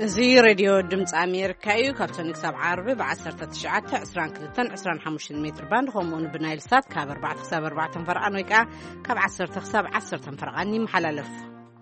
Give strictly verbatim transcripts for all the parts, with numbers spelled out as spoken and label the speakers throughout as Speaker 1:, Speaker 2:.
Speaker 1: زي راديو دمت أمريكا يو كابتن كسب عربي بعشرة تشعات عشران كلتن عشران حموش متر باند خمون بنايل سات كاب أربعة حساب أربعة فرقان ويكا كاب عشرة حساب عشرة فرقاني محللف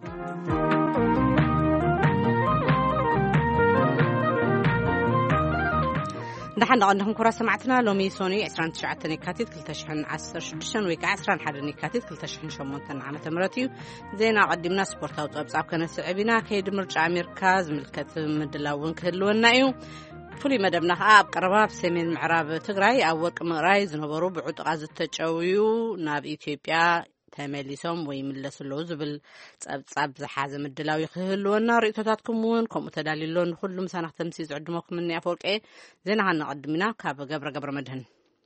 Speaker 1: نحن عندهم كرة سمعتنا لومي سوني عشرين تسعة نكاتيت كل تشحن عشر شدشن ويكا عشرين حد نكاتيت كل تشحن شمونتن عام تمرتيو زينا قدمنا سبورت أو طبعا كنا سعبنا كيد مرجع أمريكا ملكة مدلاون كلونا يو فلي مدبنا آب قرباب سمين معراب تجري أو وك مرايز نبرو بعد غاز التجاويو ناب إثيوبيا تمليسهم ويملس اللوز بالصعب زحازم الدلاوي يخلونا رئيساتكم وين كم تدللون كلهم سنة تمسيز عندكم مني أفوق إيه زين هنقدمنا كاب قبر قبر مدهن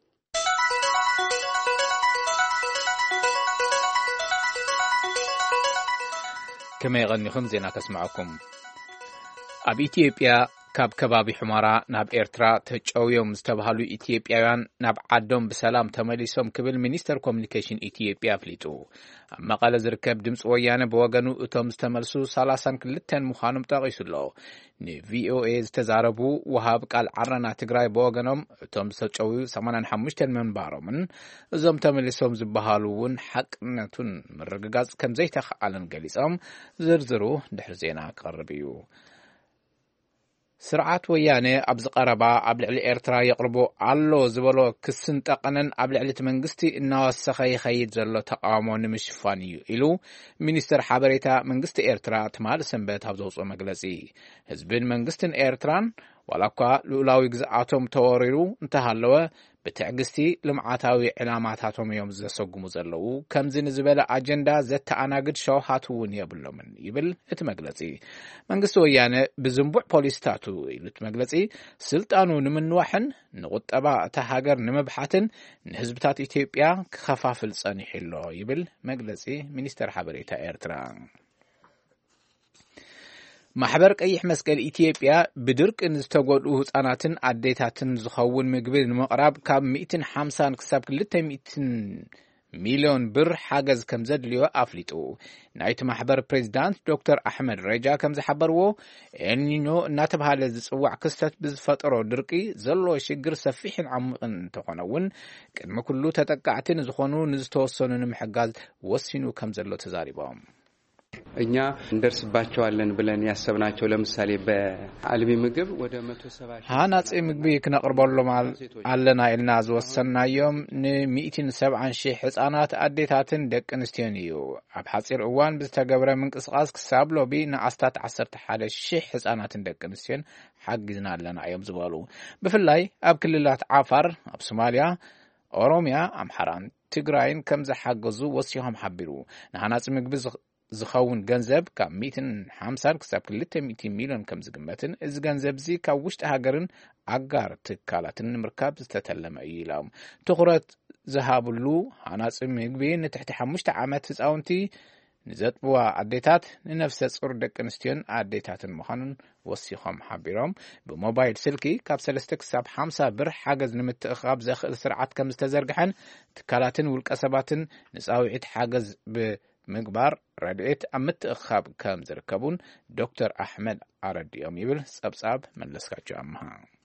Speaker 2: كما يغنيكم زينا تسمعكم أبي إثيوبيا كاب كبابي حمارا ناب إيرترا تجاويهم مستبهلو إثيوبياوان ناب عدوم بسلام تمليسهم كبل مينستر كوميونيكيشن إثيوبيا فليتو أما قال زركب دمس ويانا بوغانو اتو مستملسو سالاسان كلتين مخانم تاغيسو اللو ني في او اي تزاربو وهاب قال عرنا تግራይ بوغانم اتو مستجاويو ثمانية وخمسين منبارمن ازوم تمليسهم زبهالوون حقنتون مرغغاز كم زي تخالن غليصم زرزرو دحر زينا قربيو سرعات ويانه ابز قربا ابلع الارترا يقربو علو زبلو كسن تقنن ابلع لتمنغستي انوسخ يخيد زلو تقامو نمشفانيو إلو مينستر حبريتا منغستي ارترا تمال سنبت هبزوصو مغلصي حزبن منغستن ارتران ولاكا لولاوي غزاتهم توريرو انتهالو بتعغستي لمعاتاوي علاماتاتهم يوم زسقمو زلو كمزن زبله اجندا زتاناغد شوحاتون يبلومن يبل اتمغلصي منغست ويانه بزنبوع بوليستاتو يلتمغلصي سلطانو نمنوحن نقطبا تهاجر نمبحاتن نحزبتات ኢትዮጵያ كخفافل صنيحلو يبل مغلصي مينستر حبريتا ኤርትራ ማሕበር ቀይሕ መስቀል ኢትዮጵያ ብድርቅ ንዝተጎዱ ህፃናትን አዴታትን ዝኸውን ምግቢ ንምቕራብ ካብ مئة وخمسين ክሳብ مئتين ሚሊዮን ብር ሓገዝ ከም ዘድልዮ ኣፍሊጡ ናይቲ ማሕበር ፕሬዝዳንት ዶክተር አሕመድ ረጃ ከም ዝሓበርዎ ኤልኒኖ እናተባሃለ ዝጽዋዕ ክስተት ብዝፈጠሮ ድርቂ ዘሎ ሽግር ሰፊሕን ዓሚቕን ተኾነውን ቅድሚ ኩሉ ተጠቃዕትን ዝኾኑ ንዝተወሰኑ ንምሕጋዝ ወሲኑ ከም ዘሎ ተዛሪቦም
Speaker 3: እኛ እንደርስባቸዋለን ብለን ያሰብናቸው ለምሳሌ በአልሚ ምግብ ወደ مئة وسبعين
Speaker 2: ሃናጽ ምግቢ ክነቅርበሎም አለና ኢልና ዝወሰናዮም ን170 ሺህ ህፃናት አዴታትን ደቅንስትዮን እዩ ኣብ ሓጺር እዋን ብዝተገብረ ምንቅስቃስ ክሳብ ሎቢ ንኣስታት عشرة وواحد ሺህ ህፃናትን ደቅንስትዮን ሓግዝና አለና እዮም ዝበሉ ብፍላይ ኣብ ክልላት ዓፋር ኣብ ሶማሊያ ኦሮሚያ አምሓራን ትግራይን ከም ዝሓገዙ ወሲሖም ሓቢሩ ንሃናጽ ምግቢ ዝኸውን ገንዘብ ካብ مئة وخمسين ክሳብ مئتين ሚሊዮን ከም ዝግመትን እዚ ገንዘብ ዚ ካብ ውሽጢ ሃገርን ኣጋር ትካላትን ንምርካብ ዝተተለመ እዩ ኢሎም ትኹረት ዝሃብሉ ሃናጽ ምግቢ ንትሕቲ ሓሙሽተ ዓመት ህፃውንቲ ንዘጥብዋ ኣዴታት ንነፍሰ ጹር ደቅንስትዮን ኣዴታትን ምዃኑን ወሲኾም ሓቢሮም ብሞባይል ስልኪ ካብ ሰለስተ ክሳብ خمسة ብር ሓገዝ ንምትእኻብ ዘኽእል ስርዓት ከም ዝተዘርግሐን ትካላትን ውልቀ ሰባትን ንጻውዒት ሓገዝ ብ ምግባር ረድኤት ኣምትእኻብ ከም ዝርከቡን ዶክተር አሕመድ አረዲዮም ይብል ጸብጻብ መለስካቸው አምሃ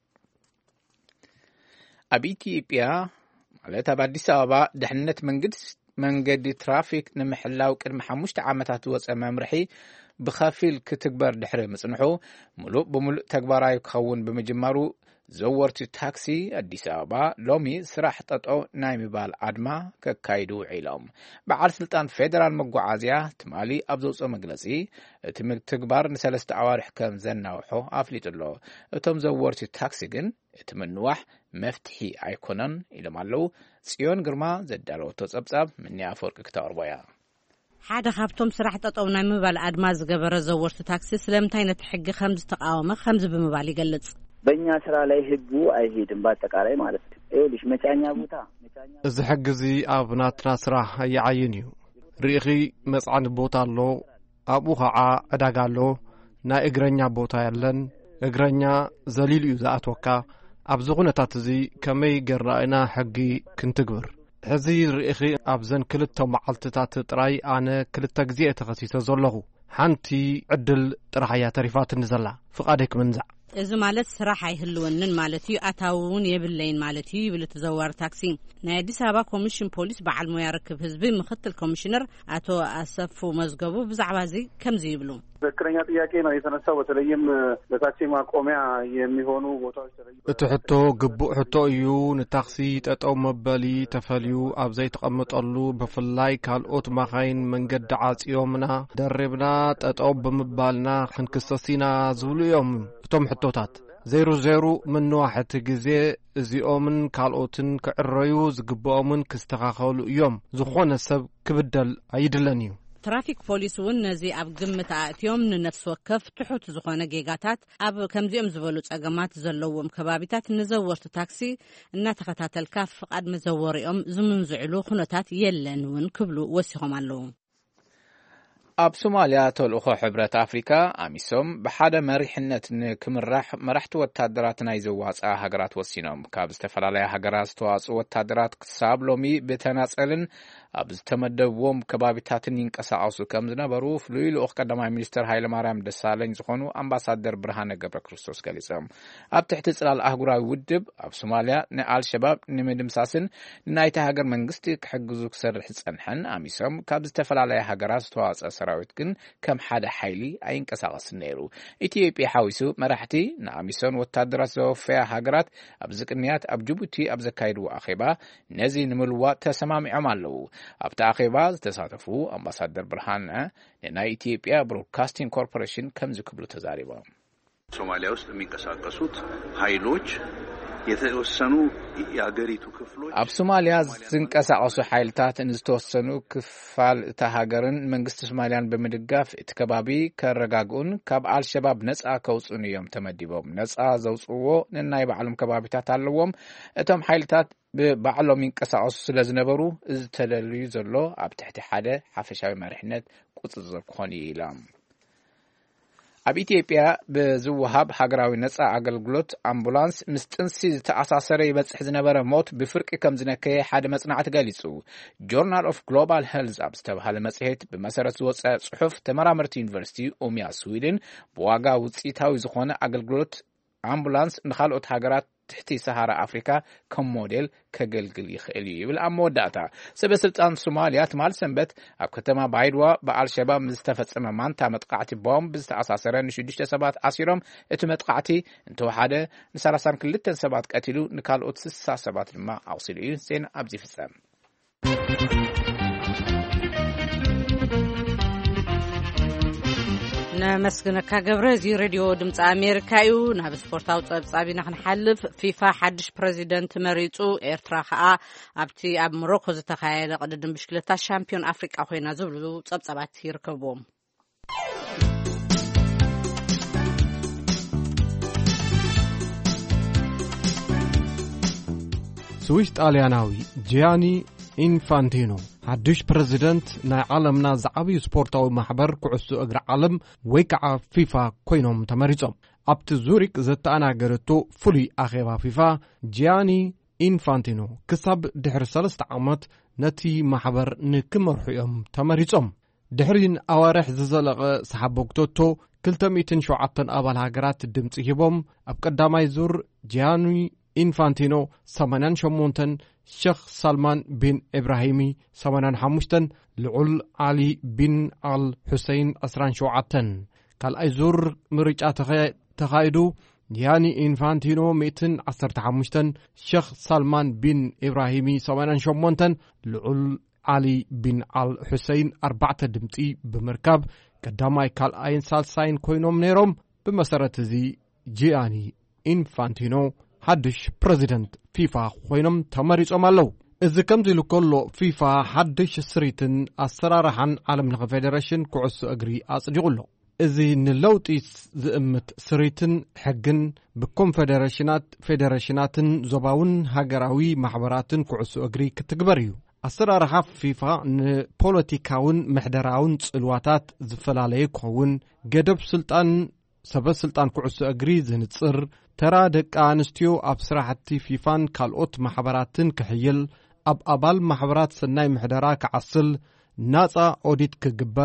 Speaker 2: ኣብ ኢትዮጵያ ማለት ኣብ አዲስ አበባ ድሕነት መንገድ መንገዲ ትራፊክ ንምሕላው ቅድሚ ሓሙሽተ ዓመታት ወፀ መምርሒ ብኸፊል ክትግበር ድሕሪ ምጽንሑ ሙሉእ ብሙሉእ ተግባራዊ ክኸውን ብምጅማሩ ዘወርቲ ታክሲ አዲስ አበባ ሎሚ ስራሕ ጠጦ ናይ ምባል አድማ ከካይዱ ዒሎም በዓል ስልጣን ፌደራል መጓዓዝያ ትማሊ ኣብ ዘውፅኦ መግለጺ እቲ ምትግባር ንሰለስተ ኣዋርሕ ከም ዘናውሖ ኣፍሊጡሎ እቶም ዘወርቲ ታክሲ ግን እቲ ምንዋሕ መፍትሒ ኣይኮነን ኢሎም ኣለው ጽዮን ግርማ ዘዳለወቶ ጸብጻብ ምንያ አፈወርቅ ክተቅርቦያ
Speaker 1: ሓደ ካብቶም ስራሕ ጠጠው ናይ ምባል አድማ ዝገበረ ዘወርቲ ታክሲ ስለምንታይ ነቲ ሕጊ ከም ዝተቃወመ ከም ብምባል ይገልጽ
Speaker 4: በእኛ ስራ ላይ ህጉ አይሄድም ባጠቃላይ ማለት ነው እልሽ መጫኛ ቦታ መጫኛ
Speaker 5: እዚ ሕግዚ ኣብ ናትና ስራ ያዓይን እዩ ሪኺ መጽዓን ቦታ አሎ አቡ ኸዓ ዕዳጋ አሎ ናይ እግረኛ ቦታ ያለን እግረኛ ዘሊል እዩ ዝኣትወካ ኣብ ዝኹነታት እዚ ከመይ ገራእና ሕጊ ክንትግብር ሕዚ ሪኺ ኣብ ዘን ክልተ መዓልትታት ጥራይ ኣነ ክልተ ግዜ ተኸሲተ ዘለኹ ሓንቲ ዕድል ጥራሕያ ተሪፋትን ዘላ ፍቃደይ ክምንዛዕ
Speaker 1: እዚ ማለት ስራሕ አይህልወንን ማለት እዩ ኣታውን የብለይን ማለት እዩ ይብል ተዘዋር ታክሲ ናይ አዲስ አበባ ኮሚሽን ፖሊስ በዓል ሞያ ርክብ ህዝቢ ምክትል ኮሚሽነር አቶ አሰፉ መዝገቡ ብዛዕባ እዚ ከምዚ ይብሉ
Speaker 6: ትክክለኛ ጥያቄ ነው የተነሳው በተለይም ለታክሲ ማቆሚያ የሚሆኑ ቦታዎች ተለዩ
Speaker 5: እቲ ሕቶ ግቡእ ሕቶ እዩ ንታክሲ ጠጠው መበሊ ተፈልዩ ኣብ ዘይተቀመጠሉ ብፍላይ ካልኦት መኻይን መንገዲ ዓጽዮምና ደርብና ጠጠው ብምባልና ክንክሰሲና ዝብሉ እዮም እቶም ሕቶታት ዜሮ ዜሮ ምንዋሕቲ ግዜ እዚኦምን ካልኦትን ክዕረዩ ዝግብኦምን ክስተኻኸሉ እዮም ዝኾነ ሰብ ክብደል አይድለን እዩ
Speaker 1: ትራፊክ ፖሊስ ውን ነዚ ኣብ ግምት ኣእትዮም ንነፍስ ወከፍ ትሑት ዝኾነ ጌጋታት ኣብ ከምዚኦም ዝበሉ ጸገማት ዘለዎም ከባቢታት ንዘወርቲ ታክሲ እናተኸታተልካ ፍቃድ መዘወሪኦም ዝምንዝዕሉ ኩነታት የለን ውን ክብሉ ወሲኾም ኣለዉ
Speaker 2: ኣብ ሶማልያ ተልእኾ ሕብረት አፍሪካ ኣሚሶም ብሓደ መሪሕነት ንክምራሕ መራሕቲ ወታደራት ናይ ዘዋፅኣ ሃገራት ወሲኖም ካብ ዝተፈላለያ ሃገራት ዝተዋፅኡ ወታደራት ክሳብ ሎሚ ብተናጸልን ኣብ ዝተመደብዎም ከባቢታትን ይንቀሳቐሱ ከም ዝነበሩ ፍሉይ ልኡኽ ቀዳማይ ሚኒስትር ሃይለማርያም ደሳለኝ ዝኾኑ ኣምባሳደር ብርሃነ ገብረ ክርስቶስ ገሊጾም ኣብ ትሕቲ ጽላል ኣህጉራዊ ውድብ ኣብ ሶማልያ ንኣልሸባብ ንምድምሳስን ንናይቲ ሃገር መንግስቲ ክሕግዙ ክሰርሕ ዝጸንሐን ኣሚሶም ካብ ዝተፈላለያ ሃገራት ዝተዋፅአ ሰራዊት ግን ከም ሓደ ሓይሊ ኣይንቀሳቐስን ነይሩ ኢትዮጵያ ሓዊሱ መራሕቲ ንኣሚሶም ወታደራት ዘወፈያ ሃገራት ኣብ ዝቅንያት ኣብ ጅቡቲ ኣብ ዘካይድዎ ኣኼባ ነዚ ንምልዋጥ ተሰማሚዖም ኣለዉ ኣብቲ ኣኼባ ዝተሳተፉ ኣምባሳደር ብርሃነ ናይ ኢትዮጵያ ብሮድካስቲንግ ኮርፖሬሽን ከም ዝክብሉ ተዛሪቦም
Speaker 7: ሶማሊያ ውስጥ የሚንቀሳቀሱት ኃይሎች የተወሰኑ የአገሪቱ ክፍሎች
Speaker 2: ኣብ ሶማሊያ ዝንቀሳቀሱ ኃይልታት እንዝተወሰኑ ክፋል እታ ሃገርን መንግስቲ ሶማሊያን በመድጋፍ እቲ ከባቢ ከረጋግኡን ካብ አልሸባብ ነፃ ከውፅኡን እዮም ተመዲቦም ነፃ ዘውፅዎ ንናይ ባዕሎም ከባቢታት ኣለዎም እቶም ኃይልታት ብባዕሎም ይንቀሳቀሱ ስለዝነበሩ እዚ ተደልዩ ዘሎ ኣብ ትሕቲ ሓደ ሓፈሻዊ መሪሕነት ቁጽጽር ክኾን ኢሎም ኣብ ኢትዮጵያ ብዝወሃብ ሃገራዊ ነፃ አገልግሎት አምቡላንስ ምስ ጥንሲ ዝተኣሳሰረ ይበጽሕ ዝነበረ ሞት ብፍርቂ ከም ዝነከየ ሓደ መጽናዕቲ ገሊጹ ጆርናል ኦፍ ግሎባል ሄልዝ ኣብ ዝተባሃለ መጽሔት ብመሰረት ዝወፀ ጽሑፍ ተመራመርቲ ዩኒቨርሲቲ ኦሚያ ስዊድን ብዋጋ ውጽኢታዊ ዝኾነ አገልግሎት አምቡላንስ ንኻልኦት ሃገራት ትሕቲ ሰሃራ አፍሪካ ከም ሞዴል ከገልግል ይኽእል ይብል ኣብ መወዳእታ ሰበስልጣን ሶማልያ ትማል ሰንበት ኣብ ከተማ ባይድዋ በአልሸባብ ዝተፈጸመ ማንታ መጥቃዕቲ ቦምብ ዝተኣሳሰረ ንሽዱሽተ ሰባት ኣሲሮም እቲ መጥቃዕቲ እንተወሓደ ንሰላሳ ወክልተ ሰባት ቀቲሉ ንካልኦት ስልሳ ሰባት ድማ ኣቁሲሉ እዩ ዜና ኣብዚ ፍጸም
Speaker 1: نمسكنك كجبر زي راديو دمت أمريكا يو نهب سبورتاو تصابين نحلف فيفا حدش بريزيدنت مريتو إرتراخاء أبتي أب مروكو زتخيل قدم بشكلتا شامبيون أفريقيا خوينا زبلو تصابات يركبوم
Speaker 5: سويس طالياناوي جياني ኢንፋንቲኖ ሓድሽ ፕሬዚደንት ናይ ዓለምና ዝዓብዩ ስፖርታዊ ማሕበር ኩዕሶ እግሪ ዓለም ወይ ከዓ ፊፋ ኮይኖም ተመሪጾም ኣብቲ ዙሪክ ዘተኣናገረቶ ፍሉይ ኣኼባ ፊፋ ጂያኒ ኢንፋንቲኖ ክሳብ ድሕሪ ሰለስተ ዓመት ነቲ ማሕበር ንክመርሑ እዮም ተመሪጾም ድሕሪን ኣዋርሕ ዝዘለቐ ሰሓቦክቶቶ ክልተ ሚእቲ ሸውዓተ ኣባል ሃገራት ድምፂ ሂቦም ኣብ ቀዳማይ ዙር ጂያኒ ኢንፋንቲኖ ሰማንያ ሸሞንተ شيخ سلمان بن إبراهيمي سمانان حموشتن لعل علي بن آل حسين أسران شوعتن كال أيزور مريجة تخايدو يعني إنفانتينو ميتن عصر تحموشتن شيخ سلمان بن إبراهيمي سمانان شمونتن لعل علي بن آل حسين أربعة دمتي بمركب قداماي كال أين سالساين كوينوم نيروم بمسارة زي جياني إنفانتينو حدش بريزيدنت فيفا خوينم تماريصوم አለው እዚ ከምዚ ልኮሎ ፊፋ ሓድሽ ስሪትን ኣሰራርሓን ዓለም ለኸ ፌደሬሽን ኩዕሶ እግሪ ኣጽዲቁሎ እዚ ንለውጢ ዝእምት ስሪትን ሕግን ብኮንፌደሬሽናት ፌደሬሽናትን ዞባውን ሃገራዊ ማሕበራትን ኩዕሶ እግሪ ክትግበር እዩ ኣሰራርሓ ፊፋ ንፖለቲካውን ምሕደራውን ጽልዋታት ዝፈላለየ ክኸውን ገደብ ስልጣን ሰበ ስልጣን ኩዕሶ እግሪ ዝንጽር ተራ ደቂ ኣንስትዮ ኣብ ስራሕቲ ፊፋን ካልኦት ማሕበራትን ክሕይል ኣብ ኣባል ማሕበራት ሰናይ ምሕደራ ክዓስል ናጻ ኦዲት ክግበር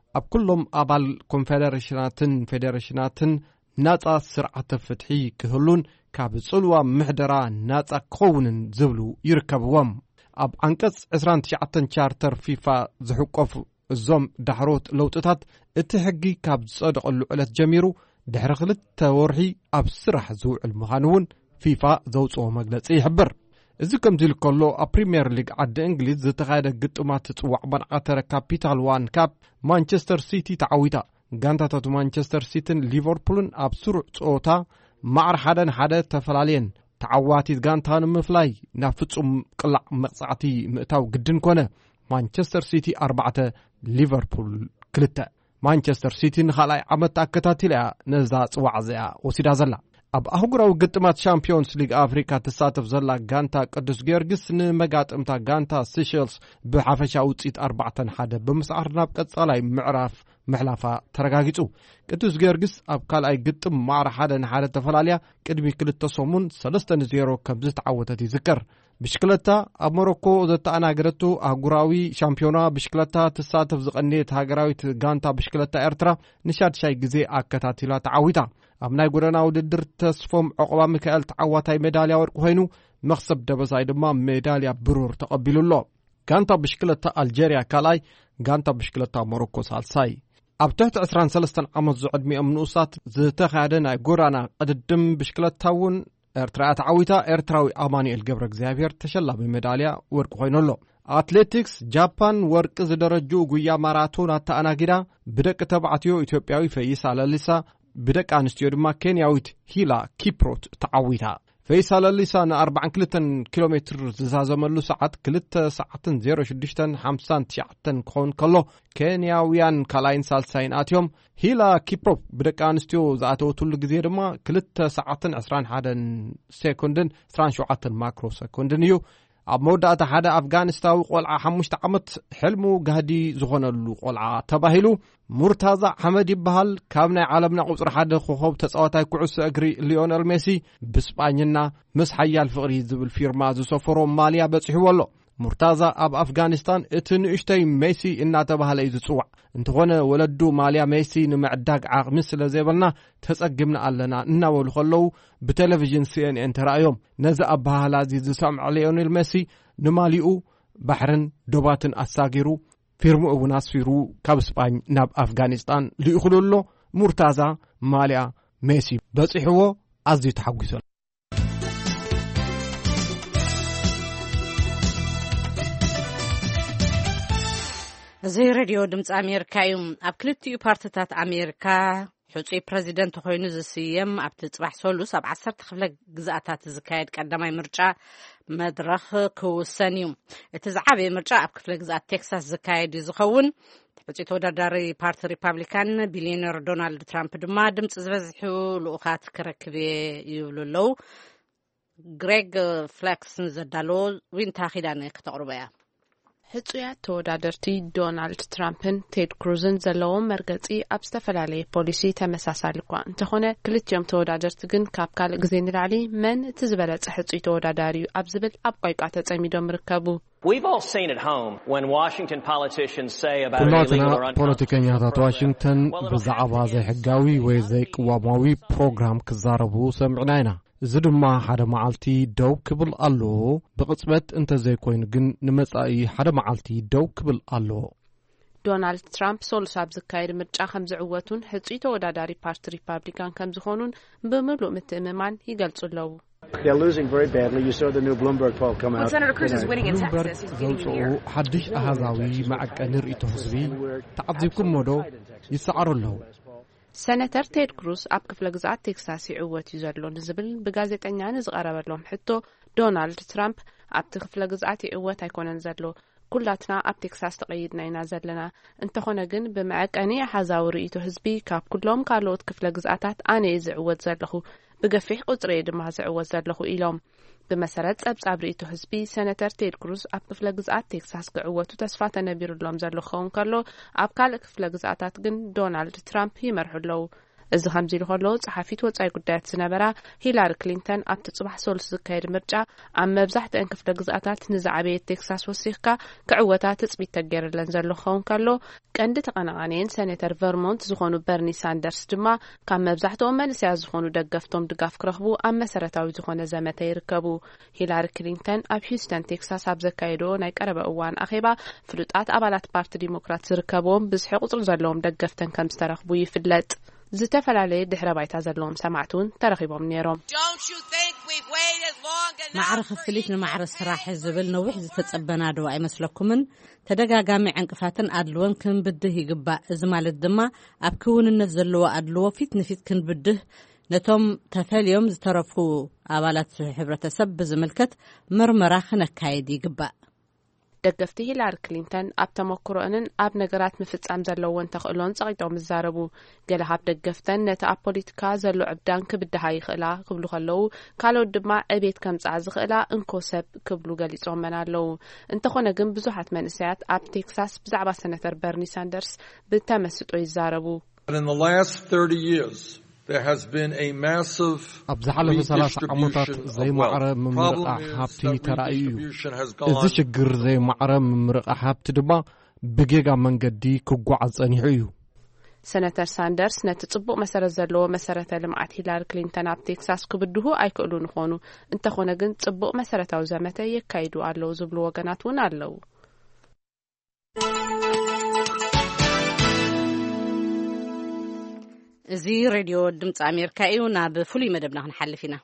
Speaker 5: ኣብ ኩሎም ኣባል ኮንፌደሬሽናትን ፌዴሬሽናትን ናጻ ስርዓተ ፍትሒ ክህሉን ካብ ጽልዋ ምሕደራ ናጻ ክኸውንን ዝብሉ ይርከብዎም። ኣብ አንቀጽ عشرين وتسعين ቻርተር ፊፋ ዝሕቆፉ እዞም ዳሕሮት ለውጥታት እቲ ሕጊ ካብ ዝጸድቐሉ ዕለት ጀሚሩ ድሕሪ ክልተ ወርሒ ኣብ ስራሕ ዝውዕል ምዃኑውን ፊፋ ዘውፅኦ መግለጺ ይሕብር። እዚ ከምዚ ኢሉ ከሎ ኣብ ፕሪምየር ሊግ ዓዲ እንግሊዝ ዝተኻየደ ግጥማት ጽዋዕ መናዓተረ ካፒታል ዋን ካፕ ማንቸስተር ሲቲ ተዓዊታ ጋንታታት ማንቸስተር ሲቲን ሊቨርፑልን ኣብ ስሩዕ ጸወታ ማዕር ሓደን ሓደ ተፈላለየን ተዓዋቲት ጋንታ ንምፍላይ ናብ ፍጹም ቅላዕ መቕጻዕቲ ምእታው ግድን ኮነ። ማንቸስተር ሲቲ ኣርባዕተ ሊቨርፑል ክልተ። ማንቸስተር ሲቲ ንኻልኣይ ዓመት ኣከታቲላ ነዛ ጽዋዕ እዚኣ ወሲዳ ዘላ። ኣብ ኣህጉራዊ ግጥማት ሻምፒዮንስ ሊግ ኣፍሪካ ትሳተፍ ዘላ ጋንታ ቅዱስ ጊዮርጊስ ንመጋጥምታ ጋንታ ሴሸልስ ብሓፈሻ ውጽኢት ኣርባዕተ ሓደ ብምስዓር ናብ ቀጻላይ ምዕራፍ ምሕላፋ ተረጋጊጹ። ቅዱስ ጊዮርጊስ ኣብ ካልኣይ ግጥም ማዕረ ሓደ ንሓደ ተፈላለያ ቅድሚ ክልተ ሰሙን ሰለስተ ለዜሮ ከም ዝተዓወተት ይዝከር። ብሽክለታ ኣብ ሞሮኮ ዘተኣናገደቱ ኣህጉራዊ ሻምፒዮና ብሽክለታ ትሳተፍ ዝቐነየት ሃገራዊት ጋንታ ብሽክለታ ኤርትራ ንሻድሻይ ግዜ ኣከታቲላ ተዓዊታ። ኣብ ናይ ጎደና ውድድር ተስፎም ዕቆባ ሚካኤል ተዓዋታይ ሜዳልያ ወርቂ ኮይኑ መክሰብ ደበሳይ ድማ ሜዳልያ ብሩር ተቐቢሉሎ። ጋንታ ብሽክለታ ኣልጄርያ ካልኣይ፣ ጋንታ ብሽክለታ ሞሮኮ ሳልሳይ። ኣብ ትሕቲ عشرين وثلاثين ዓመት ዝዕድሚኦም ንኡሳት ዝተኻየደ ናይ ጎደና ቅድድም ብሽክለታ እውን ኤርትራ ተዓዊታ። ኤርትራዊ ኣማኑኤል ገብረ እግዚአብሔር ተሸላሚ ሜዳልያ ወርቂ ኮይኑሎ። አትሌቲክስ ጃፓን ወርቂ ዝደረጁ ጉያ ማራቶን ኣተኣናጊዳ ብደቂ ተባዕትዮ ኢትዮጵያዊ ፈይሳ ለሊሳ ብደቂ ኣንስትዮ ድማ ኬንያዊት ሂላ ኪፕሮት ተዓዊታ። ፈይሳ ለሊሳ ን42 ኪሎ ሜትር ዝዛዘመሉ ሰዓት ክልተ ሰዓት ዜሮ ሽዱሽተ ሓምሳን ትሽዓተን ክኾን ከሎ ኬንያውያን ካልኣይን ሳልሳይን ኣትዮም። ሂላ ኪፕሮፕ ብደቂ ኣንስትዮ ዝኣተወትሉ ግዜ ድማ ክልተ ሰዓት عشرين وواحد ሴኮንድን عشرين وسبعة ማክሮ ሴኮንድን እዩ። ኣብ መወዳእታ ሓደ ኣፍጋኒስታዊ ቆልዓ ሓሙሽተ ዓመት ሕልሙ ጋህዲ ዝኾነሉ ቆልዓ ተባሂሉ ሙርታዛ ሐመድ ይበሃል። ካብ ናይ ዓለምና ቁጽሪ ሓደ ኮኸብ ተጻዋታይ ኩዕሶ እግሪ ሊዮነል ሜሲ ብስጳኝና ምስ ሓያል ፍቕሪ ዝብል ፊርማ ዝሰፈሮ ማልያ በጽሕወሎ። ሙርታዛ ኣብ ኣፍጋኒስታን እቲ ንእሽተይ ሜሲ እናተባህለ እዩ ዝጽዋዕ። እንተኾነ ወለዱ ማልያ ሜሲ ንምዕዳግ ዓቕሚ ስለ ዘይበልና ተጸጊምና ኣለና እናበሉ ከለዉ ብቴሌቪዥን ሲኤንኤን ተራእዮም። ነዚ ኣባህላ እዚ ዝሰምዕ ሊዮኔል ሜሲ ንማሊኡ ባሕርን ዶባትን ኣሳጊሩ ፊርሙ እውን ኣስፊሩ ካብ ስጳኝ ናብ ኣፍጋኒስታን ልኢኹሉሎ። ሙርታዛ ማልያ ሜሲ በጽሕዎ ኣዝዩ ተሓጒሶ።
Speaker 1: እዚ ሬድዮ ድምፂ ኣሜሪካ እዩ። ኣብ ክልቲኡ ፓርቲታት ኣሜሪካ ሕፁይ ፕረዚደንት ኮይኑ ዝስየም ኣብቲ ጽባሕ ሰሉስ ኣብ ዓሰርተ ክፍለ ግዝኣታት ዝካየድ ቀዳማይ ምርጫ መድረኽ ክውሰን እዩ። እቲ ዝዓበየ ምርጫ ኣብ ክፍለ ግዝኣት ቴክሳስ ዝካየድ ዝኸውን ሕፁይ ተወዳዳሪ ፓርቲ ሪፓብሊካን ቢልዮነር ዶናልድ ትራምፕ ድማ ድምፂ ዝበዝሑ ልኡኻት ክረክብ ይብሉ ኣለዉ። ግሬግ ፍሌክስ ዘዳለዎ ዊንታ ኺዳነ ከተቕርበ እያ።
Speaker 8: ሕፁያት ተወዳደርቲ ዶናልድ ትራምፕን ቴድ ክሩዝን ዘለዎም መርገጺ ኣብ ዝተፈላለየ ፖሊሲ ተመሳሳሊ እኳ እንተኾነ ክልቲኦም ተወዳደርቲ ግን ካብ ካልእ ግዜ ንላዕሊ መን እቲ ዝበለጸ ሕፁይ ተወዳዳሪ እዩ ኣብ ዝብል ኣብ ቋይቋ ተጸሚዶም ይርከቡ።
Speaker 5: ኩላትና ፖለቲከኛታት ዋሽንግተን ብዛዕባ ዘይሕጋዊ ወይ ዘይቅዋማዊ ፕሮግራም ክዛረቡ ሰምዕና ኢና። እዚ ድማ ሓደ መዓልቲ ደው ክብል ኣሎ። ብቕጽበት እንተዘይኮይኑ ግን ንመጻኢ ሓደ መዓልቲ ደው ክብል ኣሎ።
Speaker 8: ዶናልድ ትራምፕ ሰሉስ ኣብ ዝካየድ ምርጫ ከም ዝዕወቱን ሕፁይ ተወዳዳሪ ፓርቲ ሪፓብሊካን ከም ዝኾኑን ብምሉእ ምትእምማን ይገልጹ ኣለዉ።
Speaker 5: ብሉምበርግ ዘውፅኡ ሓድሽ ኣሃዛዊ መዐቀኒ ርእይቶ ህዝቢ ተዓዚብኩም ሞዶ ይሰዓሩ ኣለዉ።
Speaker 8: ሰነተር ቴድ ክሩዝ ኣብ ክፍለ ግዝኣት ቴክሳስ ይዕወት እዩ ዘሎ ንዝብል ብጋዜጠኛ ንዝቐረበሎም ሕቶ ዶናልድ ትራምፕ ኣብቲ ክፍለ ግዝኣት ይዕወት ኣይኮነን ዘሎ፣ ኩላትና ኣብ ቴክሳስ ተቐይድና ኢና ዘለና። እንተኾነ ግን ብመዐቀኒ ኣሓዛዊ ርእይቶ ህዝቢ ካብ ኩሎም ካልኦት ክፍለ ግዝኣታት ኣነ እየ ዝዕወት ዘለኹ፣ ብገፊሕ ቁፅሪ ድማ ዝዕወት ዘለኹ ኢሎም። ብመሰረት ጸብጻብ ርእይቶ ህዝቢ ሰነተር ቴድ ክሩዝ ኣብ ክፍለ ግዝኣት ቴክሳስ ክዕወቱ ተስፋ ተነቢሩሎም ዘሎ ክኸውን ከሎ ኣብ ካልእ ክፍለ ግዝኣታት ግን ዶናልድ ትራምፕ ይመርሑ ኣለዉ። እዚ ከምዚ ኢሉ ከሎ ጸሓፊት ወጻኢ ጉዳያት ዝነበራ ሂላሪ ክሊንተን ኣብቲ ጽባሕ ሰሉስ ዝካየድ ምርጫ ኣብ መብዛሕትአን ክፍለ ግዝኣታት ንዝዓበየ ቴክሳስ ወሲኽካ ክዕወታ ትጽቢት ተገይርለን ዘሎ ኸውን ከሎ ቀንዲ ተቐናቃኒን ሴኔተር ቨርሞንት ዝኾኑ በርኒ ሳንደርስ ድማ ካብ መብዛሕትኦም መንእሰያት ዝኾኑ ደገፍቶም ድጋፍ ክረኽቡ ኣብ መሰረታዊ ዝኾነ ዘመተ ይርከቡ። ሂላሪ ክሊንተን ኣብ ሂውስተን ቴክሳስ ኣብ ዘካየዶ ናይ ቀረበ እዋን ኣኼባ ፍሉጣት ኣባላት ፓርቲ ዲሞክራት ዝርከብዎም ብዝሒ ቁጽሪ ዘለዎም ደገፍተን ከም ዝተረኽቡ ይፍለጥ። ዝተፈላለዩ ድሕረ ባይታ ዘለዎም ሰማዕቱን ተረኺቦም ነይሮም።
Speaker 1: ማዕረ ክፍሊት ንማዕረ ስራሕ ዝብል ነዊሕ ዝተጸበና ዶ ኣይመስለኩምን? ተደጋጋሚ ዕንቅፋትን ኣድልወን ክንብድህ ይግባእ። እዚ ማለት ድማ ኣብ ክውንነት ዘለዎ ኣድልዎ ፊት ንፊት ክንብድህ ነቶም ተፈልዮም ዝተረፉ ኣባላት ሕብረተሰብ ብዝምልከት ምርመራ ክነካየድ ይግባእ።
Speaker 8: ደገፍቲ ሂላሪ ክሊንተን ኣብ ተመክሮአንን ኣብ ነገራት ምፍጻም ዘለዎን ተኽእሎን ጸቂጦም ዝዛረቡ ገለ ካብ ደገፍተን ነቲ ኣብ ፖለቲካ ዘሎ ዕብዳን ክብድሃ ይኽእላ ክብሉ ከለዉ ካልኦት ድማ ዕቤት ከምጽዓ ዝኽእላ እንኮሰብ ክብሉ ገሊጾም ኣለዉ። እንተኾነ ግን ብዙሓት መንእሰያት ኣብ ቴክሳስ ብዛዕባ ሴኔተር በርኒ ሳንደርስ ብተመስጦ ይዛረቡ።
Speaker 9: In the last thirty years there has been a massive
Speaker 5: ኣብ ዝሓለፈ ሰላሳ ዓመታት ዘይማዕረ ምምርቃሕ ሃብቲ ተራእዩ። እዚ ሽግር ዘይማዕረ ምምርቃሕ ሃብቲ ድማ ብጌጋ መንገዲ ክጓዓዝ ጸኒሑ እዩ።
Speaker 8: ሴኔተር ሳንደርስ ነቲ ጽቡቕ መሰረት ዘለዎ መሰረተ ልምዓት ሂላሪ ክሊንተን ኣብ ቴክሳስ ክብድሁ ኣይክእሉን ይኾኑ። እንተኾነ ግን ጽቡቕ መሰረታዊ ዘመተ የካይዱ ኣለዉ ዝብሉ ወገናት እውን ኣለዉ።
Speaker 1: እዚ ሬድዮ ድምፂ ኣሜሪካ እዩ። ናብ ፍሉይ መደብና ክንሓልፍ ኢና።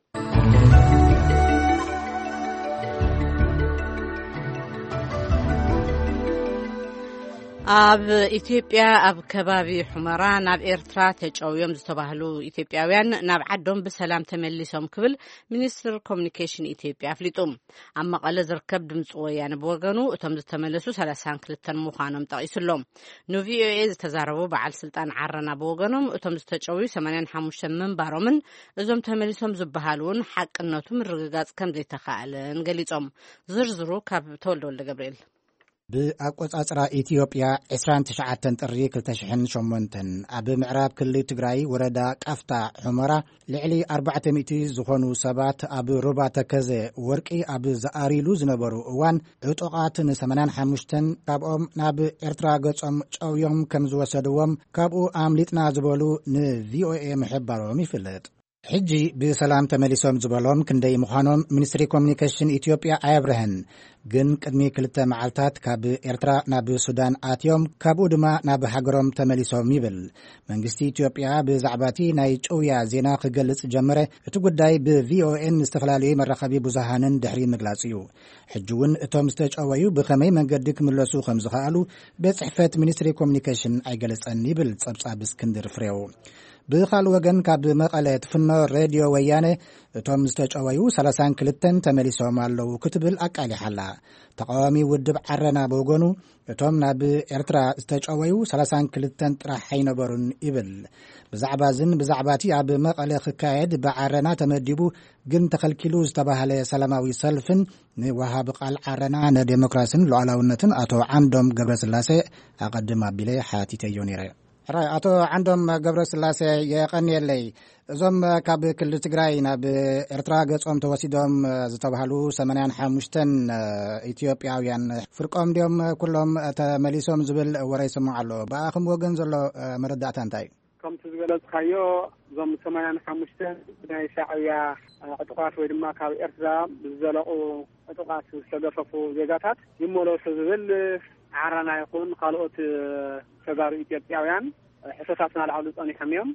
Speaker 1: ኣብ ኢትዮጵያ ኣብ ከባቢ ሑመራ ናብ ኤርትራ ተጨውዮም ዝተባህሉ ኢትዮጵያውያን ናብ ዓዶም ብሰላም ተመሊሶም ክብል ሚኒስትር ኮሚኒኬሽን ኢትዮጵያ ኣፍሊጡ። ኣብ መቐለ ዝርከብ ድምፂ ወያነ ብወገኑ እቶም ዝተመለሱ ሰላሳ ወክልተ ምዃኖም ጠቒሱሎም። ንቪኦኤ ዝተዛረቡ በዓል ስልጣን ዓረና ብወገኖም እቶም ዝተጨውዩ ሰማንያ ሓሙሽተ ምንባሮምን እዞም ተመሊሶም ዝበሃሉን ሓቅነቱ ምርግጋጽ ከም ዘይተኻኣለን ገሊጾም። ዝርዝሩ ካብ ተወልደ ወልደ ገብርኤል
Speaker 10: ብኣቆጻጽራ ኢትዮጵያ عشرين تسعة ጥሪ ክልተ ሽሕን ሸሞንተን ኣብ ምዕራብ ክልል ትግራይ ወረዳ ቃፍታ ሑመራ ልዕሊ ኣርባዕተ ሚእቲ ዝኾኑ ሰባት ኣብ ሩባ ተከዘ ወርቂ ኣብ ዝኣሪሉ ዝነበሩ እዋን ዕጡቓት ንሰማንያ ሓሙሽተ ካብኦም ናብ ኤርትራ ገጾም ጨውዮም ከም ዝወሰድዎም ካብኡ ኣምሊጥና ዝበሉ ንቪኦኤ ምሕባሮም ይፍለጥ። ሕጂ ብሰላም ተመሊሶም ዝበሎም ክንደይ ምዃኖም ሚኒስትሪ ኮሚኒኬሽን ኢትዮጵያ ኣየብርህን። ግን ቅድሚ ክልተ መዓልታት ካብ ኤርትራ ናብ ሱዳን ኣትዮም ካብኡ ድማ ናብ ሃገሮም ተመሊሶም ይብል። መንግስቲ ኢትዮጵያ ብዛዕባቲ ናይ ጨውያ ዜና ክገልጽ ጀመረ እቲ ጉዳይ ብቪኦኤን ዝተፈላለዩ መራኸቢ ብዙሃንን ድሕሪ ምግላጽ እዩ። ሕጂ እውን እቶም ዝተጨወዩ ብኸመይ መንገዲ ክምለሱ ከም ዝኽኣሉ ቤት ጽሕፈት ሚኒስትሪ ኮሚኒኬሽን ኣይገለጸን ይብል ጸብጻብ እስክንድር ፍሬው። ብኻልእ ወገን ካብ መቐለ ትፍኖ ሬድዮ ወያነ እቶም ዝተጨወዩ ሰላሳ ወክልተ ተመሊሶም ኣለዉ ክትብል ኣቃሊሓላ። ተቃዋሚ ውድብ ዓረና ብወገኑ እቶም ናብ ኤርትራ ዝተጨወዩ ሰላሳ ወክልተ ጥራሕ ኣይነበሩን ይብል። ብዛዕባ ዝን ብዛዕባቲ ኣብ መቐለ ክካየድ ብዓረና ተመዲቡ ግን ተኸልኪሉ ዝተባሃለ ሰላማዊ ሰልፍን ንወሃብ ቃል ዓረና ንዴሞክራሲን ሉዓላውነትን ኣቶ ዓንዶም ገብረስላሴ ኣቐድም ኣቢለ ሓቲተዮ ነይረ። ራይ አቶ ዓንዶም ገብረስላሴ የቀኒየለይ እዞም ካብ ክልል ትግራይ ናብ ኤርትራ ገጾም ተወሲዶም ዝተባሃሉ ሰማንያ ሓሙሽተ ኢትዮጵያውያን ፍርቆም ዲዮም ኩሎም ተመሊሶም ዝብል ወሬ ሰማዕ ኣሎ። ብኣኹም ወገን ዘሎ መረዳእታ እንታይ?
Speaker 6: ከምቲ ዝገለጽካዮ እዞም ሰማንያ ሓሙሽተ ናይ ሻዕብያ ዕጡቓት ወይ ድማ ካብ ኤርትራ ብዘለቑ ዕጡቓት ዝተገፈፉ ዜጋታት ይመለሱ ዝብል ዓረና ይኹን ካልኦት ተጋሩ ኢትዮጵያውያን ሕቶታትና ልዓሉ ጸኒሖም እዮም።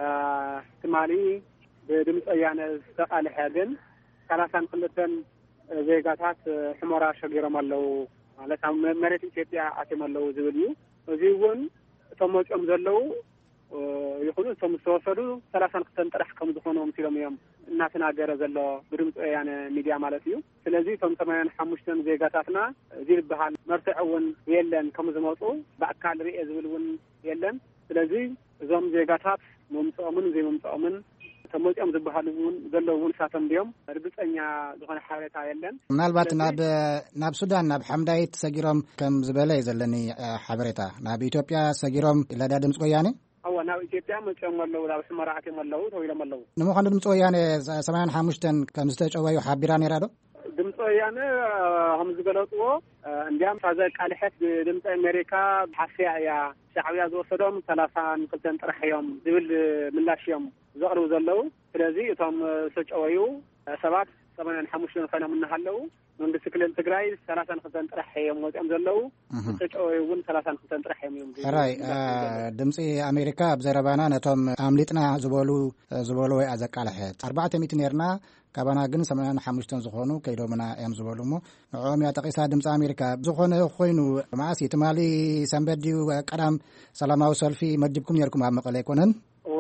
Speaker 6: ትማሊ ብድምፂ ወያነ ዝተቃልሐ ግን ሰላሳ ወክልተ ዜጋታት ሑመራ ሸጊሮም ኣለዉ ማለት ኣብ መሬት ኢትዮጵያ ኣትዮም ኣለዉ ዝብል እዩ። እዚ እውን እቶም መፅኦም ዘለዉ ይኹኑ እቶም ዝተወሰዱ ሰላሳ ወክልተ ጥራሕ ከም ዝኾኖም ሲሎም እዮም እናተናገረ ዘሎ ብድምፂ ወያነ ሚድያ ማለት እዩ። ስለዚ እቶም ሰማንያ ሓሙሽተ ዜጋታትና እዚ ዝበሃል መርትዕ እውን የለን ከም ዝመፁ በአካል ርኤ ዝብል እውን የለን። ስለዚ እዞም ዜጋታት መምፅኦምን ዘይመምፅኦምን ተመፅኦም ዝበሃሉ እውን ዘለዉ እውን ሳቶም ድዮም እርግጠኛ ዝኾነ ሓበሬታ የለን። ምናልባት ናብ ናብ ሱዳን ናብ ሓምዳይት ሰጊሮም ከም ዝበለ ዘለኒ ሓበሬታ ናብ ኢትዮጵያ ሰጊሮም ለዳ ድምፂ ወያነ أو ناو إثيوبيا متشم ولا ولا بس مرعتي ولا هو ولا ملو
Speaker 10: نمو خلنا دمتو يعني سمعنا حامشتن كمستج أوي وحابيران يرادو
Speaker 6: دمتو يعني هم زغلطو انديام فازل قالحت دمت أمريكا بحسيا يا شعبيا زوصدهم ثلاثة قلتن طرحيهم دبل ملاشيهم زقروا زلوا ስለዚህ እቶም ሰጨወዩ ሰባት ሰማንያ ሓሙሽተ ኮይኖም እናሃለው መንግስቲ ክልል ትግራይ ሰላሳ ክልተ ጥራሕ እዮም ወጥኦም ዘለው ሰጨወዩ እውን ሰላሳ ክልተ ጥራሕ እዮም
Speaker 10: ሕራይ ድምፂ ኣሜሪካ ብዘረባና ነቶም ኣምሊጥና ዝበሉ ዝበሉ ወይ ኣዘቃልሕት ኣርባዕተ ሚእቲ ነርና ካባና ግን ሰማንያ ሓሙሽተ ዝኾኑ ከይዶምና እዮም ዝበሉ እሞ ንዖም ያ ጠቂሳ ድምፂ ኣሜሪካ ዝኾነ ኮይኑ ማዓስ የትማሊ ሰንበዲ ቀዳም ሰላማዊ ሰልፊ መዲብኩም ነርኩም ኣብ መቐለ ኣይኮነን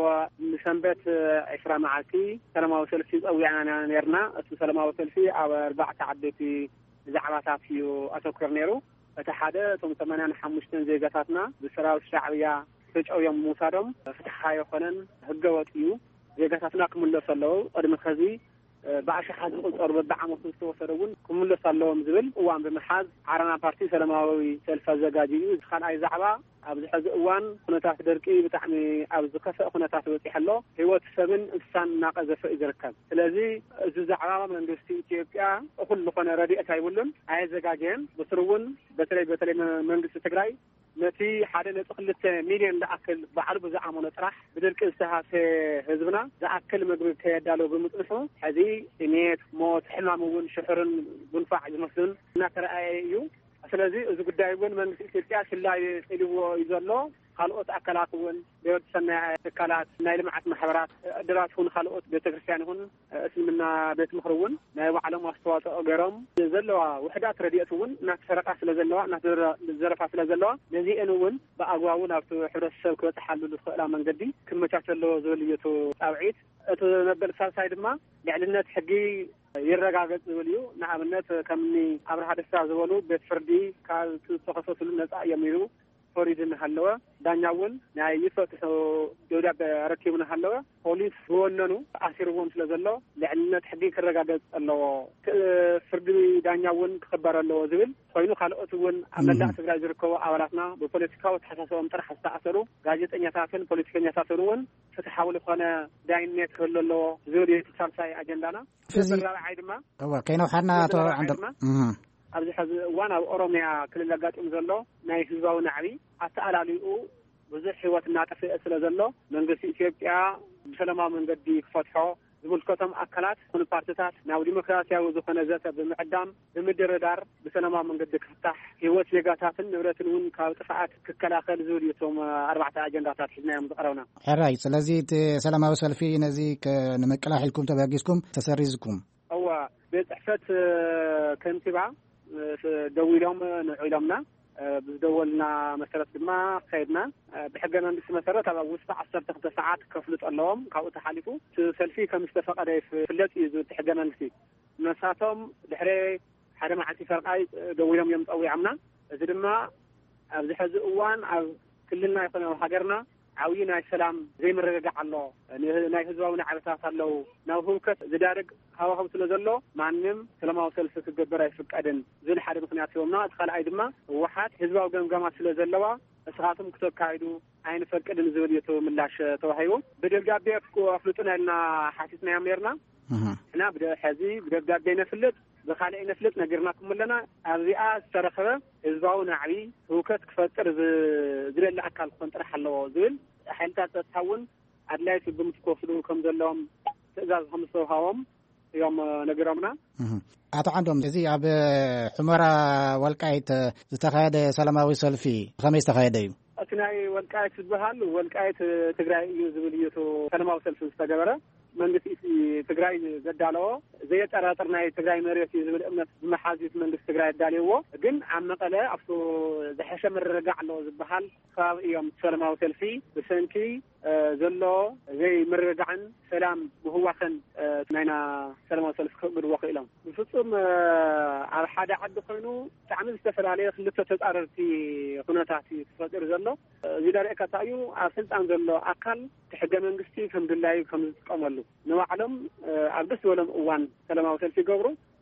Speaker 6: وسنبت عشرة معاتي سلماوي سلفي قوينا نيرنا اسمه سلماوي سلفي او أربعة عدتي زعماتات فيو اتوكر نيرو فتحاده ثم ثمانية حمشتن زيغاتاتنا بسراو الشعبيه فجأو يوم موسادم فتحها يخونن هقواتيو زيغاتاتنا كملو سلو قدم خزي بعش حد قصر بدعمو توسرون كملو سلوم زبل وان بمحاز عرنا بارتي سلماوي سلف زجاجيو خان اي زعبا ኣብዚ ሕዚ እዋን ኩነታት ደርቂ ብጣዕሚ ኣብ ዝከፍእ ኩነታት ወፂሕ ኣሎ ህይወት ሰብን እንስሳን እናቀዘፈ እዩ ዝርከብ ስለዚ እዚ ዛዕባ መንግስቲ ኢትዮጵያ እኩል ዝኾነ ረድኤት ኣይብሉን ኣየዘጋጀን ብስሩ እውን በተለይ በተለይ መንግስቲ ትግራይ ነቲ ሓደ ነጥቢ ክልተ ሚልዮን ዝኣክል ባዕሉ ብዝኣመኖ ጥራሕ ብድርቂ ዝተሃሰ ህዝብና ዝኣክል ምግቢ ከየዳሎ ብምጥንሑ ሕዚ እኔት ሞት ሕማም እውን ሽሕርን ጉንፋዕ ዝመስሉን እናተረኣየ እዩ ስለዚህ እዚ ጉዳይ እውን መንግስቲ ኢትዮጵያ ስላይ ኢልዎ ይዘሎ ካልኦት ኣካላት እውን ደወት ሰናይ ኣካላት ናይ ልምዓት ማሕበራት ድራት ሁን ካልኦት ቤተክርስትያን ሁን እስልምና ቤት ምክር እውን ናይ ባዕሎም ኣስተዋጽኦ ገይሮም ዘለዋ ውሕዳት ረድኤት እውን እናተሰረቃ ስለ ዘለዋ እናተዘረፋ ስለ ዘለዋ ነዚአን እውን ብኣግባቡ ናብቲ ሕብረተሰብ ክበፅሓሉ ዝኽእላ መንገዲ ክመቻቸሎ ዝብል እዩ ጣብዒት እቲ መበል ሳልሳይ ድማ ልዕልነት ሕጊ ይረጋገጽ ዝብል እዩ ንኣብነት ከምኒ ኣብርሃ ደስታ ዝበሉ ቤት ፍርዲ ካብ ዝተኸሰሱሉ ነጻ እዮም ኢሉ ፎሪድን ሃለወ ዳኛውን ናይ ይፈትሑ ደውዳቤ ረኪቡን ሃለወ ፖሊስ ዝወነኑ ኣሲርዎም ስለ ዘሎ ልዕልነት ሕጊ ክረጋገጽ ኣለዎ ፍርዲ ዳኛውን ክኽበር ኣለዎ ዝብል ኮይኑ ካልኦት እውን ኣብ መላእ ትግራይ ዝርከቡ ኣባላትና ብፖለቲካዊ ተሓሳስቦም ጥራሕ ዝተኣሰሩ ጋዜጠኛታትን ፖለቲከኛታትን እውን ፍትሓዊ ዝኾነ ዳይነት ክህሉ ኣለዎ ዝብል እዩ ሳልሳይ ኣጀንዳና ራብዓይ ድማ
Speaker 10: ከይነውሓና ኣቶ ዓንዶም
Speaker 6: ኣብዚ ሕዚ እዋን ኣብ ኦሮሚያ ክልል ኣጋጢሙ ዘሎ ናይ ህዝባዊ ናዕቢ ኣተኣላሊኡ ብዙሕ ህይወት እናጠፍአ ስለ ዘሎ መንግስቲ ኢትዮጵያ ብሰላማዊ መንገዲ ክፈትሖ ዝምልከቶም ኣካላት ኩሉ ፓርቲታት ናብ ዲሞክራሲያዊ ዝኾነ ዘተ ብምዕዳም ብምድርዳር ብሰላማዊ መንገዲ ክፍታሕ ህይወት ዜጋታትን ንብረትን እውን ካብ ጥፍዓት ክከላኸል ዝብል እቶም ኣርባዕተ ኣጀንዳታት ሒዝናዮም ዝቐረብና
Speaker 10: ሕራይ ስለዚ እቲ ሰላማዊ ሰልፊ ነዚ ንምቅላሕ ተባጊስኩም ተሰሪዝኩም
Speaker 6: እዋ ቤት ፅሕፈት ከንቲባ ደው ኢሎም ንዑ ኢሎምና ብዝደወልና መሰረት ድማ ከይድና ብሕገ መንግስቲ መሰረት ኣብ ውሽጢ ዓሰርተ ክልተ ሰዓት ከፍልጥ ኣለዎም ካብኡ ተሓሊፉ ሰልፊ ከም ዝተፈቀደ ይፍለጥ እዩ ዝብል ሕገ መንግስቲ ነሳቶም ድሕሪ ሓደ መዓልቲ ፈርቃይ ደው ኢሎም እዮም ፀዊዖምና እዚ ድማ ኣብዚ ሕዚ እዋን ኣብ ክልልና ይኹን ኣብ ሃገርና ዓብዪ ናይ ሰላም ዘይምርግጋዕ ኣሎ ናይ ህዝባዊ ናዕብታት ኣለው ናብ ህውከት ዝዳርግ ሃዋህው ስለ ዘሎ ማንም ሰላማዊ ሰልፊ ክገብር ኣይፍቀድን ዝብል ሓደ ምክንያት ሂቦምና እቲ ካልኣይ ድማ ህወሓት ህዝባዊ ገምገማ ስለ ዘለዋ እስኻቶም ክተካይዱ ኣይንፈቅድን ዝብል እዩ ምላሽ ተዋሂቡ ብደብዳቤ ኣፍልጡና ኢልና ሓቲትናዮም ነርና እና ሕዚ ብደብዳቤ ነፍልጥ ብካልእ ነፍልጥ ነገርናኩም ኣለና ኣብዚኣ ዝተረኸበ ህዝባዊ ናዕቢ ህውከት ክፈጥር ዝደሊ ኣካል ክኾን ጥራሕ ኣለዎ ዝብል ሓይልታት ፀጥታ እውን ኣድላይቲ ብምትከፍሉ ከም ዘለዎም ትእዛዝ ከም ዝተውሃቦም እዮም ነገሮምና
Speaker 10: ኣቶ ዓንዶም እዚ ኣብ ሑመራ ወልቃይት ዝተኻየደ ሰላማዊ ሰልፊ ከመይ ዝተኻየደ እዩ
Speaker 6: እቲ ናይ ወልቃይት ዝበሃል ወልቃይት ትግራይ እዩ ዝብል እዩ ሰላማዊ ሰልፊ ዝተገበረ መንግስቲ ትግራይ ዘዳለዎ ዘየጠራጥር ናይ ትግራይ መሬት እዩ ዝብል እምነት ብመሓዚት መንግስቲ ትግራይ ኣዳልይዎ ግን ኣብ መቐለ ኣብቲ ዝሐሸ ምርግጋዕ ኣለዎ ዝበሃል ከባቢ እዮም ሰላማዊ ሰልፊ ብሰንኪ ዘሎ ዘይምርግጋዕን ሰላም ምህዋኽን ናይና ሰላማዊ ሰልፊ ክእግድዎ ክኢሎም ብፍፁም ኣብ ሓደ ዓዲ ኮይኑ ብጣዕሚ ዝተፈላለየ ክልተ ተፃረርቲ ኩነታት እዩ ተፈጢሩ ዘሎ እዚ ደሪእካ እዩ ኣብ ስልጣን ዘሎ ኣካል ሕገ መንግስቲ ከም ድላዩ ከም ዝጥቀመሉ ንባዕሎም ኣብ ደስ ዝበሎም እዋን ሰላማዊ ሰልፊ ይገብሩ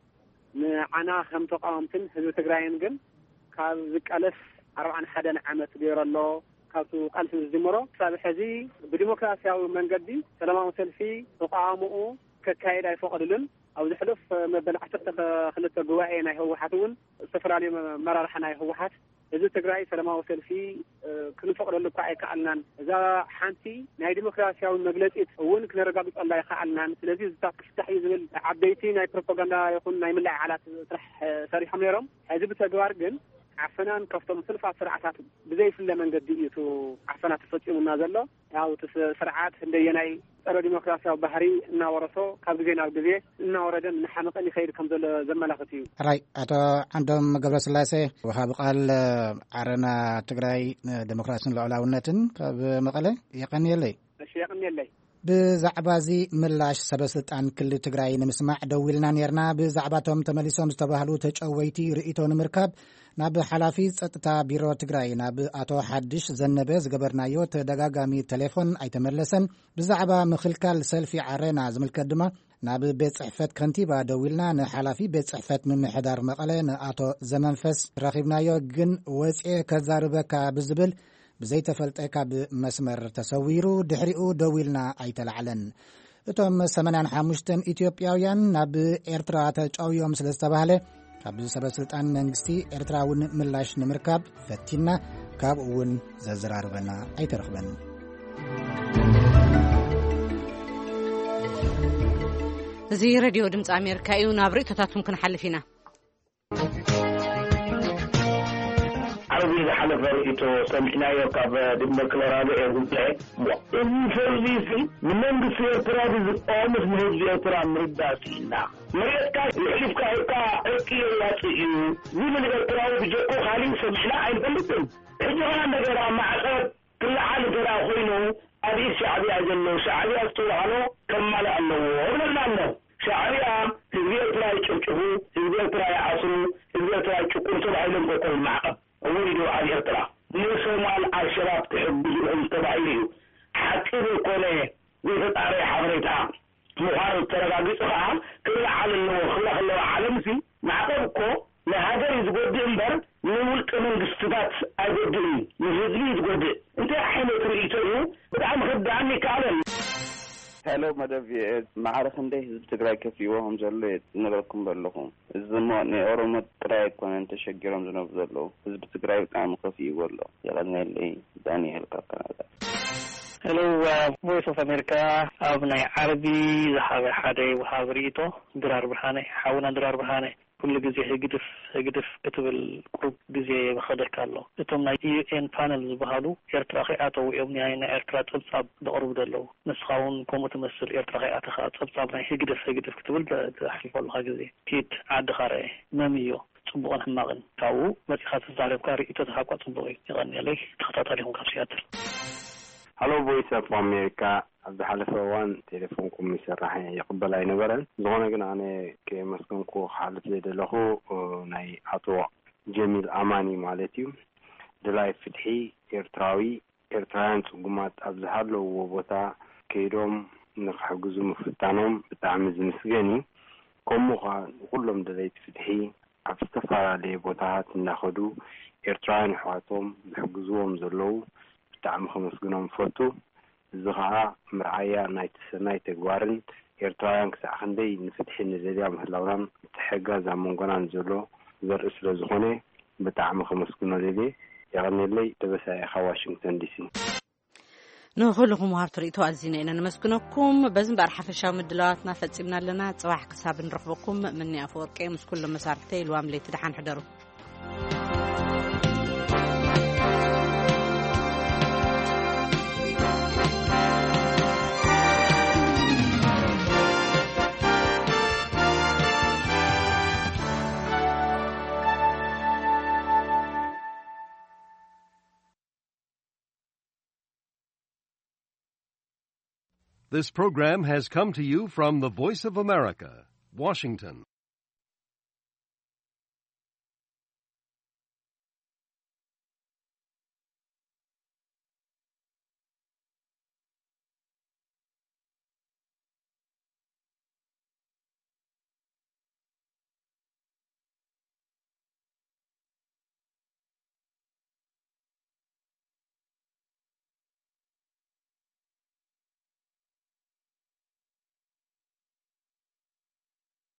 Speaker 6: ንዓና ከም ተቃወምትን ህዝቢ ትግራይን ግን ካብ ዝቀለስ ኣርባዕን ሓደን ዓመት ገይሩ ኣሎ ካብቱ ቃልሲ ዝጀመሮ ሳብ ሕዚ ብዲሞክራሲያዊ መንገዲ ሰላማዊ ሰልፊ ተቃውሞኡ ከካይድ ኣይፈቀድልን ኣብ ዝሕልፍ መበል ዓሰርተ ክልተ ጉባኤ ናይ ህወሓት እውን ዝተፈላለዩ መራርሓ ናይ ህወሓት እዚ ትግራይ ሰላማዊ ሰልፊ ክንፈቅደሉ እኳ ኣይከኣልናን እዛ ሓንቲ ናይ ዲሞክራሲያዊ መግለፂት እውን ክነረጋግፀላ ኣይከኣልናን ስለዚ ዝታክፍታሕ ዝብል ዓበይቲ ናይ ፕሮፓጋንዳ ይኹን ናይ ምልዓይ ዓላት ስራሕ ሰሪሖም ነይሮም ሕዚ ብተግባር ግን ዓፈናን ከፍቶም ስልፋት ስርዓታት ብዘይፍለ መንገዲ እዩ እቲ ዓፈና ተፈፂሙና ዘሎ ያው እቲ ስርዓት እንደየናይ ፀረ ዲሞክራሲያዊ ባህሪ እናወረሶ ካብ ግዜ ናብ ግዜ እናወረደን ንሓመቐን ይኸይድ ከም ዘሎ ዘመላኽት እዩ።
Speaker 10: ራይ አቶ ዓንዶም ገብረስላሴ ወሃብ ቃል ዓረና ትግራይ ዲሞክራሲን ልዕላውነትን ካብ መቐለ የቀኒየለይ
Speaker 6: እሺ የቀኒየለይ
Speaker 10: ብዛዕባ እዚ ምላሽ ሰበስልጣን ክልል ትግራይ ንምስማዕ ደው ኢልና ነርና ብዛዕባቶም ተመሊሶም ዝተባህሉ ተጨወይቲ ርእይቶ ንምርካብ ናብ ሓላፊ ጸጥታ ቢሮ ትግራይ ናብ አቶ ሓድሽ ዘነበ ዝገበርናዮ ተደጋጋሚ ቴሌፎን ኣይተመለሰን ብዛዕባ ምኽልካል ሰልፊ ዓረና ዝምልከት ድማ ናብ ቤት ጽሕፈት ከንቲባ ደው ኢልና ንሓላፊ ቤት ጽሕፈት ምምሕዳር መቐለ ንኣቶ ዘመንፈስ ረኺብናዮ ግን ወፅኤ ከዛርበካ ብዝብል ብዘይተፈልጠ ካብ መስመር ተሰዊሩ ድሕሪኡ ደው ኢልና ኣይተላዕለን እቶም ሰማንያ ሓሙሽተ ኢትዮጵያውያን ናብ ኤርትራ ተጫውዮም ስለ ዝተባህለ ካብ ሰበስልጣን መንግስቲ ኤርትራውን ምላሽ ንምርካብ ፈቲና ካብ እውን ዘዘራርበና ኣይተረኽበን
Speaker 1: እዚ ሬድዮ ድምፂ ኣሜሪካ እዩ ናብ ርእይቶታቱም ክንሓልፍ ኢና
Speaker 11: عربي حلف رئيته سمعناه كاب ديمقراطي اغوطه ان فوزيسي من منغس يتراد اومس مهج يترا مرداسينا مريكا يحلف كايكا اكي ياتي من يتراو بجوكو خالي سمعنا اي بلتن اجرا نغرا مع كل حال غرا خوينو ابي شعبي اجلو شعبي استوالو كمال انه ولا انه شعبي تبي تراي تشوفو تبي تراي عصرو تبي تراي تشوفو علم بكل معقب ولدوا على الإطلاع نسمع العشرات تحبهم تبعيه حتى القناة ويفت على حضرتها مهارة ترغاقصها كل حال انه خلق الله عالمسي معقبكو لهذا يزقود انبر نقول كمان قصتات اقودني يزقود يزقود انت حين تريده بدعم خد عني كعلم
Speaker 12: هلو مدى معارف عنده حزب تقرأي كفيوهم جلد نغلقكم بلهم الزمان أورومة تقرأي كون تشجرهم جنوب ذلو حزب تقرأي بتعام كفيو والله يلغني اللي دانيال كاكنادا
Speaker 13: هلو voice of America أبناء عربي زحابي حادي وحابريتو درار برهاني حاونا درار برهاني كل جزء هيقدف هيقدف كتب الجروب جزء بخدر كله إتهم نايتي إن بانل بهالو إرتراخي أتو يبني عنا إرتراخ تصاب دقرب دلو نسخون كم تمثل إرتراخي أتخاط تصاب ناي هيقدف هيقدف كتب الحلف والله جزء كيت عد خاري ماميو صبغان هماغن تاو ما تخاط الزعلب كاري إتتحقق صبغي يغني عليه تخطط عليهم كافياتر
Speaker 12: هلو voice of America عبد الحلف وان تليفونكم مسرحين يقبل أي نبرا زغنا قلنا أنا كمسكنكو حالة زيد له ناي عطوا جميل أماني مالتيو دلاي فتحي إرتراوي إرتران سقمات عبد الحلف وبوتا كيروم نحجزو مفتانهم بتعمز مسجني كموها كلهم دلاي فتحي عفتفا لبوتات ناخدو إرتران حواتهم نحجزوهم زلو بتعم خمس جنوم فوتو زغا مرعايا نايت سنايت جوارن يرتاين كساخندي نفتح النزليا مهلاوران تحجا زامونغان زلو زر اسلو زخوني بتعم خمس كنا لي يغني لي تبساي واشنطن دي سي
Speaker 1: نخلكم هارت ريتو ازينا ان نمسكنكم بزن برحفشا مدلاتنا فصيبنا لنا صباح حساب نرفقكم مني افورقي مس كل مسارتي الوام لي تدحن حضروا
Speaker 14: This program has come to you from the Voice of America, Washington.